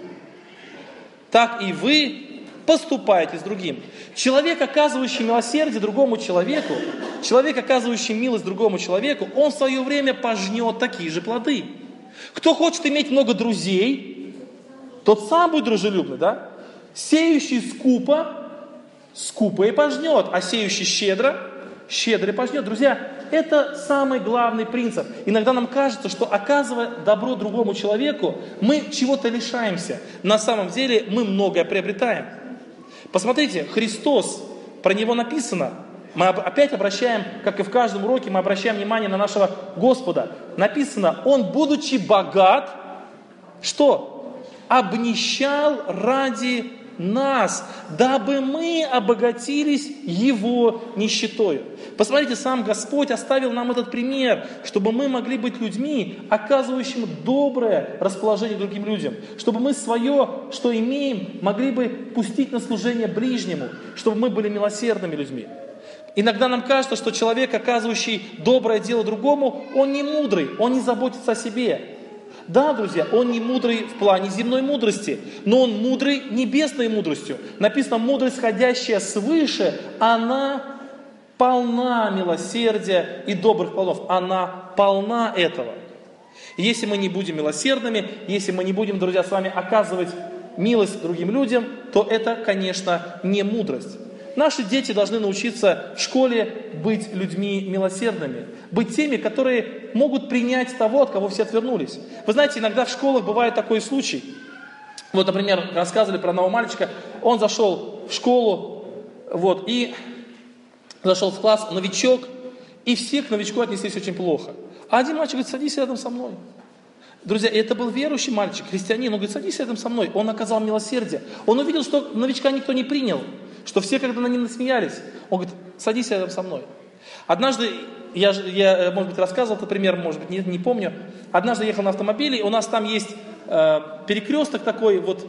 так и вы поступаете с другим. Человек, оказывающий милосердие другому человеку, человек, оказывающий милость другому человеку, он в свое время пожнет такие же плоды. Кто хочет иметь много друзей, тот сам будет дружелюбный, да? Сеющий скупо, скупо и пожнет, а сеющий щедро, щедро и пожнет. Друзья, это самый главный принцип. Иногда нам кажется, что оказывая добро другому человеку, мы чего-то лишаемся. На самом деле мы многое приобретаем. Посмотрите, Христос, про Него написано, мы опять обращаем, как и в каждом уроке, мы обращаем внимание на нашего Господа. Написано, Он, будучи богат, что? Обнищал ради нас, дабы мы обогатились Его нищетою. Посмотрите, сам Господь оставил нам этот пример, чтобы мы могли быть людьми, оказывающими доброе расположение к другим людям, чтобы мы свое, что имеем, могли бы пустить на служение ближнему, чтобы мы были милосердными людьми. Иногда нам кажется, что человек, оказывающий доброе дело другому, он не мудрый, он не заботится о себе. Да, друзья, он не мудрый в плане земной мудрости, но он мудрый небесной мудростью. Написано, мудрость, ходящая свыше, она полна милосердия и добрых плодов. Она полна этого. И если мы не будем милосердными, если мы не будем, друзья, с вами оказывать милость другим людям, то это, конечно, не мудрость. Наши дети должны научиться в школе быть людьми милосердными, быть теми, которые могут принять того, от кого все отвернулись. Вы знаете, иногда в школах бывает такой случай. Вот, например, рассказывали про одного мальчика, он зашел в школу, вот, и зашел в класс, новичок, и все к новичку отнеслись очень плохо. А один мальчик говорит, садись рядом со мной. Друзья, это был верующий мальчик, христианин, он говорит, садись рядом со мной. Он оказал милосердие. Он увидел, что новичка никто не принял, что все когда над ним насмеялись. Он говорит, садись рядом со мной. Однажды, я, я может быть, рассказывал этот пример, может быть, не, не помню. Однажды ехал на автомобиле, у нас там есть э, перекресток такой, вот,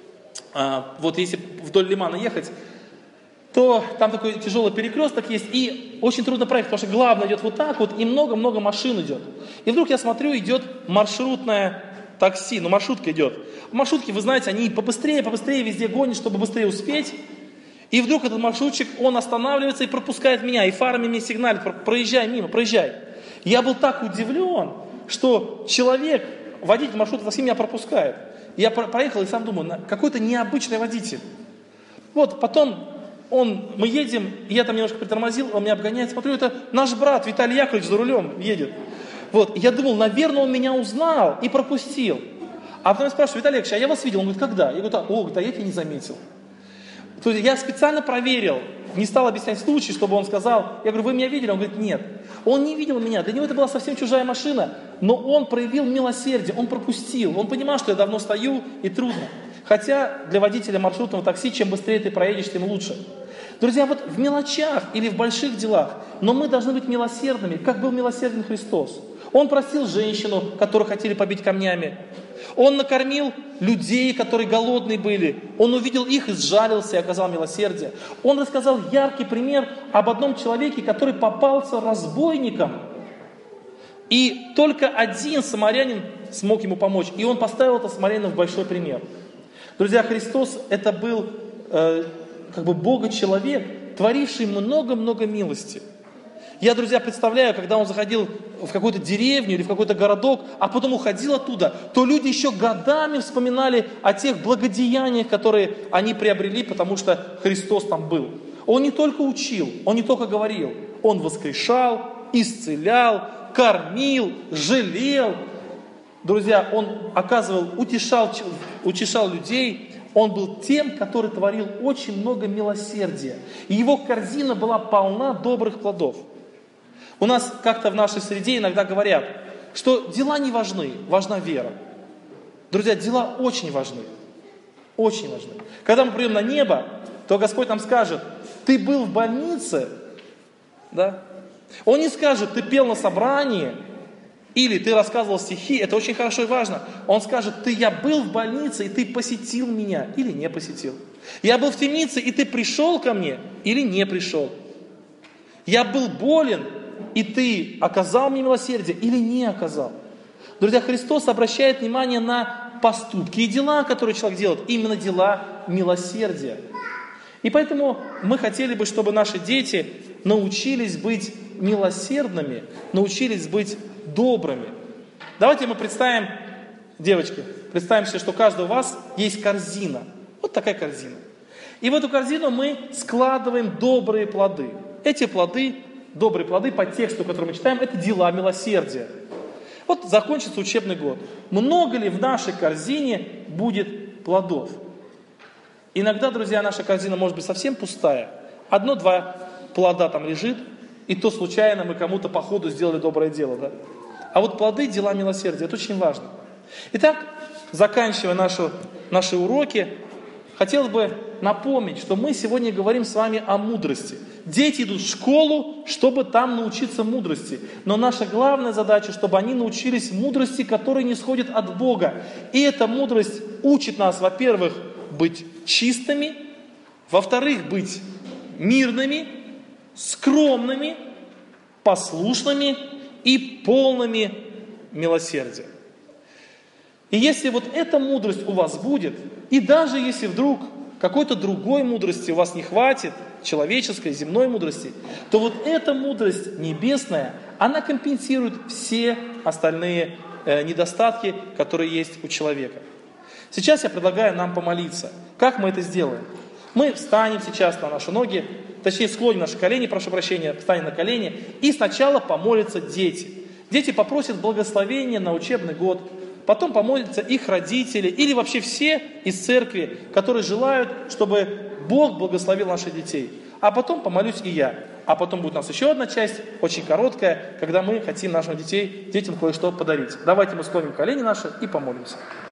э, вот если вдоль Лимана ехать, то там такой тяжелый перекресток есть, и очень трудно проехать, потому что главное идет вот так вот, и много-много машин идет. И вдруг я смотрю, идет маршрутное такси, ну маршрутка идет. Маршрутки, вы знаете, они побыстрее, побыстрее везде гонят, чтобы быстрее успеть. И вдруг этот маршрутчик, он останавливается и пропускает меня, и фарами мне сигналит, проезжай мимо, проезжай. Я был так удивлен, что человек, водитель маршрута такси меня пропускает. Я проехал и сам думаю, какой-то необычный водитель. Вот, потом... Он, мы едем, я там немножко притормозил, он меня обгоняет, смотрю, это наш брат Виталий Яковлевич за рулем едет. Вот, я думал, наверное, он меня узнал и пропустил. А потом я спрашиваю, Виталий Яковлевич, а я вас видел? Он говорит, когда? Я говорю, о, да я тебя не заметил. То есть я специально проверил, не стал объяснять случай, чтобы он сказал, я говорю, вы меня видели? Он говорит, нет. Он не видел меня, для него это была совсем чужая машина, но он проявил милосердие, он пропустил, он понимал, что я давно стою и трудно. Хотя для водителя маршрутного такси, чем быстрее ты проедешь, тем лучше. Друзья, вот в мелочах или в больших делах, но мы должны быть милосердными, как был милосерден Христос. Он простил женщину, которую хотели побить камнями. Он накормил людей, которые голодные были. Он увидел их и сжалился и оказал милосердие. Он рассказал яркий пример об одном человеке, который попался разбойником. И только один самарянин смог ему помочь. И он поставил это самарянина в большой пример. Друзья, Христос это был э, как бы Бога-человек, творивший много-много милости. Я, друзья, представляю, когда он заходил в какую-то деревню или в какой-то городок, а потом уходил оттуда, то люди еще годами вспоминали о тех благодеяниях, которые они приобрели, потому что Христос там был. Он не только учил, он не только говорил, он воскрешал, исцелял, кормил, жалел. Друзья, он оказывал, утешал, утешал людей. Он был тем, который творил очень много милосердия. И его корзина была полна добрых плодов. У нас как-то в нашей среде иногда говорят, что дела не важны, важна вера. Друзья, дела очень важны. Очень важны. Когда мы придем на небо, то Господь нам скажет, ты был в больнице, да? Он не скажет, ты пел на собрании, или ты рассказывал стихи, это очень хорошо и важно. Он скажет, ты, я был в больнице, и ты посетил меня, или не посетил. Я был в темнице, и ты пришел ко мне, или не пришел. Я был болен, и ты оказал мне милосердие, или не оказал. Друзья, Христос обращает внимание на поступки и дела, которые человек делает, именно дела милосердия. И поэтому мы хотели бы, чтобы наши дети научились быть милосердными, научились быть добрыми. Давайте мы представим, девочки, представим себе, что у каждого у вас есть корзина. Вот такая корзина. И в эту корзину мы складываем добрые плоды. Эти плоды, добрые плоды по тексту, который мы читаем, это дела милосердия. Вот закончится учебный год. Много ли в нашей корзине будет плодов? Иногда, друзья, наша корзина может быть совсем пустая. Одно-два плода там лежит, и то случайно мы кому-то по ходу сделали доброе дело. Да? А вот плоды, дела милосердия, это очень важно. Итак, заканчивая нашу, наши уроки, хотел бы напомнить, что мы сегодня говорим с вами о мудрости. Дети идут в школу, чтобы там научиться мудрости. Но наша главная задача, чтобы они научились мудрости, которая не сходит от Бога. И эта мудрость учит нас, во-первых, быть чистыми, во-вторых, быть мирными, скромными, послушными и полными милосердия. И если вот эта мудрость у вас будет, и даже если вдруг какой-то другой мудрости у вас не хватит, человеческой, земной мудрости, то вот эта мудрость небесная, она компенсирует все остальные э, недостатки, которые есть у человека. Сейчас я предлагаю нам помолиться. Как мы это сделаем? Мы встанем сейчас на наши ноги, точнее склоним наши колени, прошу прощения, встанем на колени, и сначала помолятся дети. Дети попросят благословения на учебный год, потом помолятся их родители или вообще все из церкви, которые желают, чтобы Бог благословил наших детей. А потом помолюсь и я. А потом будет у нас еще одна часть, очень короткая, когда мы хотим нашим детей, детям кое-что подарить. Давайте мы склоним колени наши и помолимся.